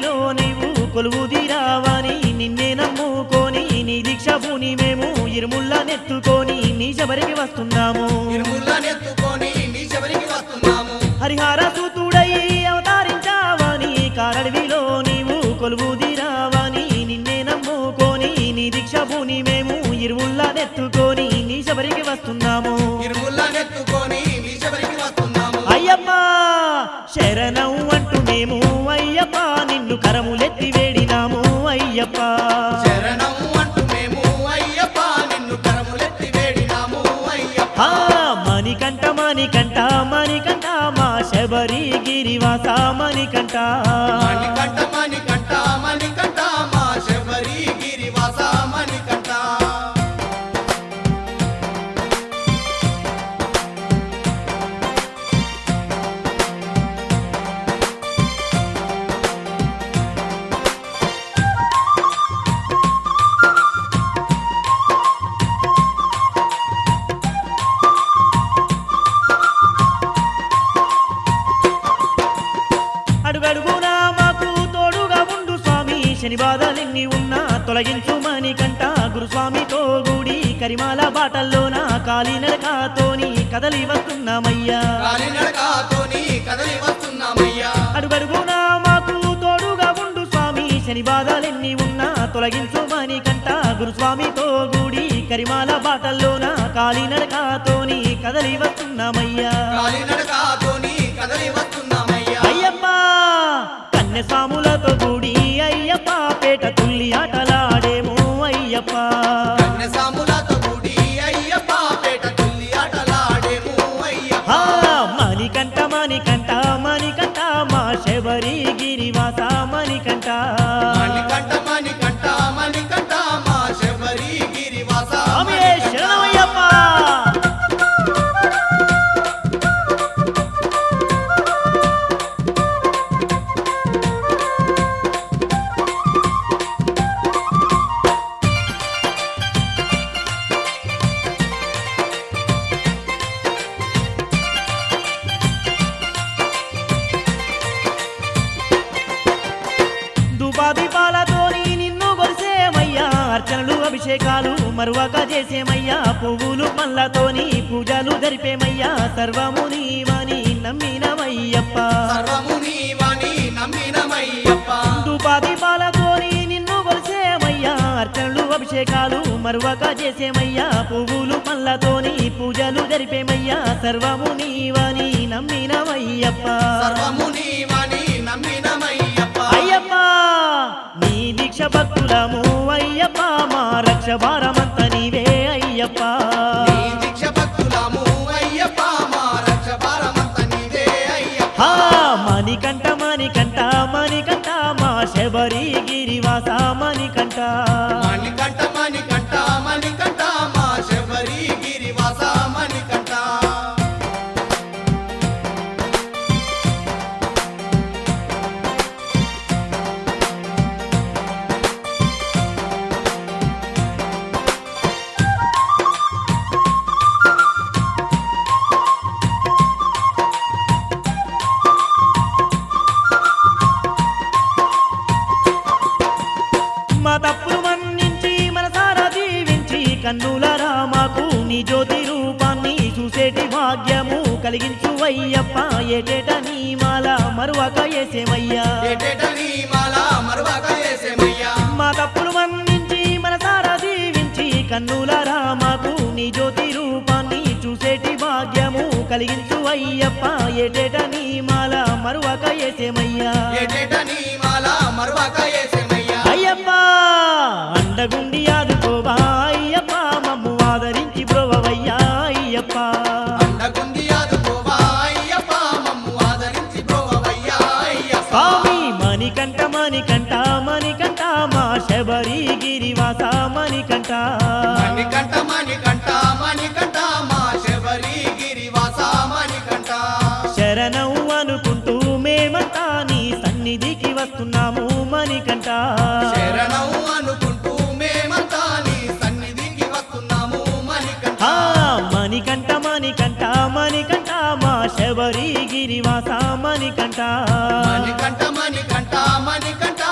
కారడవిలో నీవు కొలువుదిరావని నిన్నే నమ్ముకొని నీ దీక్ష భూని మేము ఇరుముళ్ళ నెత్తుకొని నీ శబరికి వస్తున్నాము హరిహర సూతుడై అవతారించావని కారడవిలో నీవు కొలువుదిరావని నిన్నే నమ్ముకొని నీ దీక్ష భూని మేము ఇరుముళ్ళ నెత్తుకొని నీ శబరికి వస్తున్నాము అయ్యప్ప శరణం అంటూ మేము అయ్యప్ప నిన్ను కరములెత్తి వేడినాము అయ్యప్ప శరణం అంటూ మేము అయ్యప్ప నిన్ను కరములెత్తి వేడినాము అయ్యప్ప మణికంఠ మణికంఠ మణికంఠ మా శబరి గిరివాస మణికంఠ మణికంఠ మణికంఠ మణికంఠ మా శబరి గిరివాస మణికంఠ అడుగడుగునా మాకు తోడుగా ఉండు స్వామి శని బాధలెన్ని ఉన్నా తొలగించు మణికంఠ గురుస్వామితో గూడి కరిమాల బాటల్లోన కాలినడకతోని కదలి వస్తున్నామయ్యా అడుగడుగునా మాకు తోడుగా ఉండు స్వామి శని బాధలెన్ని ఉన్నా తొలగించు మణికంఠ గురుస్వామితో గూడి కరిమాల బాటల్లోన కాలినడకతోని కదలి వస్తున్నామయ్యా అయ్యప్ప కన్యస్వాములతో కూడి అయ్యప్ప పేట తుల్లి ఆటలాడేమో అయ్యప్ప మణికంఠ మణికంఠ మణికంఠ మా శబరి గిరివాస మణికంఠ మణికంఠ మణికంఠ మణికంఠ మా శబరి గిరివాస శరణమయ్యప్ప దీపాలతోని నిన్ను గొలిసేమయ్యా అర్చనలు అభిషేకాలు మరువక చేసేమయ్యా పువ్వులు పళ్ళతోని పూజలు జరిపేమయ్యా సర్వము నీవని నమ్మినమయ్యప్ప దీపాలతోని నిన్ను గొలిసేమయ్యా అర్చనలు అభిషేకాలు మరువక చేసేమయ్యా పువ్వులు పళ్ళతోని పూజలు జరిపేమయ్యా సర్వము నీవని నమ్మినమయ్యప్ప అయ్యప్ప నీ దీక్ష భక్తులము అయ్యప్ప మా రక్ష భారమంత నీవే అయ్యప్ప మణికంఠ మణికంఠ మణికంఠ మా శబరి గిరివాస మణికంఠ మణికంఠ మణికంఠ మణికంఠ మా శబరి గిరివాస మణికంఠ మా తప్పులు మన్నించి మనసారా దీవించి కన్నులరా మాకు నీ జ్యోతి రూపాన్ని చూసేటి భాగ్యము కలిగించు అయ్యప్ప ఏటేట నీ మాల మరువక వేసేమయ్యా మా తప్పులు మన్నించి మనసారా దీవించి కన్నులరా మాకు నీ జ్యోతి రూపాన్ని చూసేటి భాగ్యము కలిగించు అయ్యప్ప ఏటేట నీ మాల మరువక వేసేమయ్యా అయ్యప్ప అండగుండి ఆదుకోవా అయ్యప్ప మమ్ము ఆదరించి బ్రోవయ్యా అయ్యప్ప స్వామి మణికంఠ మణికంఠ మణికంఠ మా శబరి గిరివాస మణికంఠ మణికంఠ మణికంఠ మణికంఠ మా శబరి గిరివాస మణికంఠ శరణం అనుకుంటూ మేమంతా నీ సన్నిధికి వస్తున్నాము మణికంఠ శరణం అనుకుంటూ మేమంతా నీ సన్నిధికి వస్తున్నాము మణికంఠ మణికంఠ మణికంఠ మణికంఠ మా శబరి శబరి గిరివాస మణికంఠ మణికంఠ మణికంఠ మణికంఠ